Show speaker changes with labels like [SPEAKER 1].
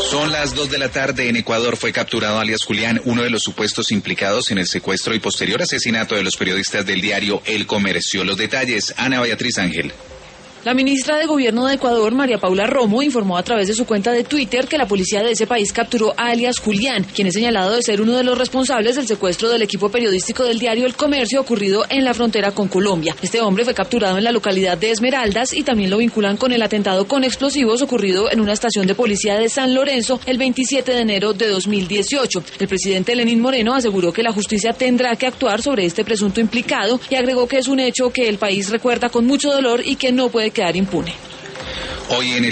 [SPEAKER 1] Son las 2 de la tarde en Ecuador. Fue capturado alias Julián, uno de los supuestos implicados en el secuestro y posterior asesinato de los periodistas del diario El Comercio. Los detalles, Ana Beatriz Ángel.
[SPEAKER 2] La ministra de Gobierno de Ecuador, María Paula Romo, informó a través de su cuenta de Twitter que la policía de ese país capturó a alias Julián, quien es señalado de ser uno de los responsables del secuestro del equipo periodístico del diario El Comercio ocurrido en la frontera con Colombia. Este hombre fue capturado en la localidad de Esmeraldas y también lo vinculan con el atentado con explosivos ocurrido en una estación de policía de San Lorenzo el 27 de enero de 2018. El presidente Lenín Moreno aseguró que la justicia tendrá que actuar sobre este presunto implicado y agregó que es un hecho que el país recuerda con mucho dolor y que no puede quedar impune.
[SPEAKER 1] Hoy en el